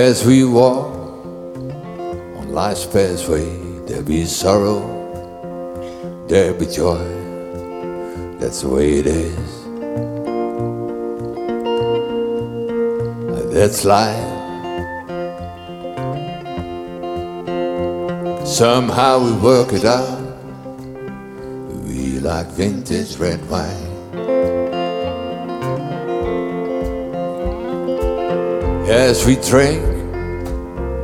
As we walk on life's pathway, there'll be sorrow, there'll be joy. That's the way it is. That's life. Somehow we work it out. We like vintage red wine. As we drink